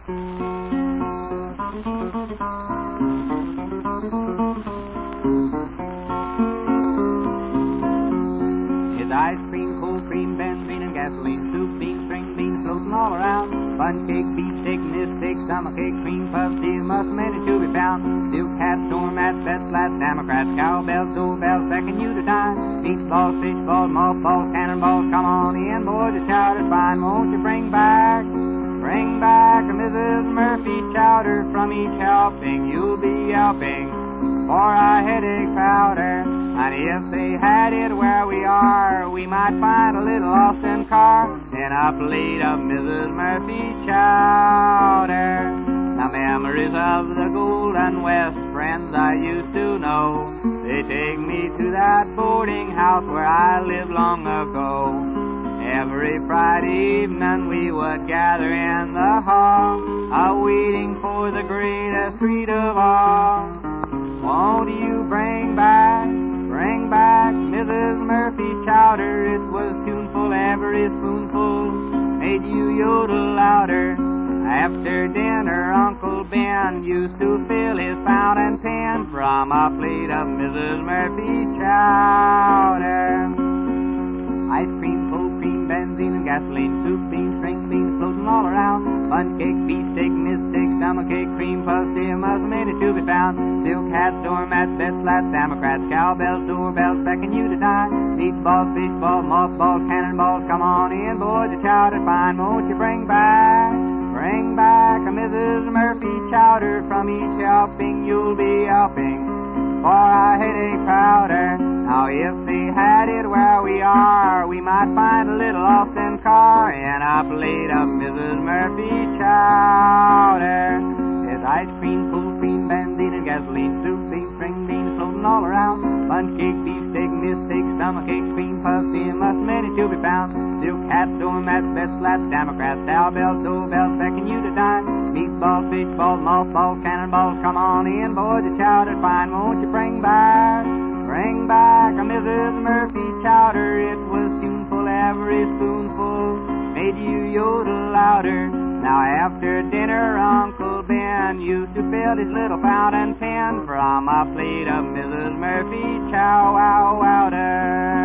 His ice cream, cold cream, benzene, and gasoline, soup, beans, string beans floating all around. Bun cake, beef steak, steak, stomach ache, cream puff, steel must many to be found. Silk hats, doormats, best flats, Democrats, cowbells, doorbells, beckon you to dine. Meatballs, fish balls, mothballs, cannonballs, come on in, boys, the chowder's fine. Won't you bring back a Mrs. Murphy chowder from each helping? You'll be helping for a headache powder. And if they had it where we are, we might find a little Austin car in a plate of Mrs. Murphy chowder. Now memories of the Golden West, friends I used to know, they take me to that boarding house where I lived long ago. Every Friday evening we would gather in the hall, waiting for the greatest treat of all. Won't you bring back Mrs. Murphy chowder? It was tuneful, every spoonful made you yodel louder. After dinner, Uncle Ben used to fill his fountain pen from a plate of Mrs. Murphy chowder. Ice cream, cold cream, benzene, and gasoline, soup, beans, string beans floating all around. Bunch cake, beef steak, steak, stomach ache, cream puff, steel must many to be found. Silk hats, doormats, best flats, Democrats, cowbells, doorbells, beckon you to dine. Meatballs, fish balls, mothballs, cannonballs, come on in, boys, the chowder's fine. Won't you bring back a Mrs. Murphy chowder from each helping? You'll be helping for a headache powder. Now if they had it where we are, we might find a little Austin car in a plate of Mrs. Murphy chowder. There's ice cream, cold cream, benzene, and gasoline, soup, beans, string beans floating all around. Bunch cake, beef steak, steak, stomach ache, cream puff, steel must many to be found. Silk hats, doormats, best flats, Democrats, cowbells, doorbells, beckon you to dine. Meatballs, fish balls, mothballs, cannonballs, come on in, boys, the chowder's fine. Won't you bring back a Mrs. Murphy chowder? It was tuneful, every spoonful made you yodel louder. Now after dinner, Uncle Ben used to fill his little fountain pen from a plate of Mrs. Murphy chowder.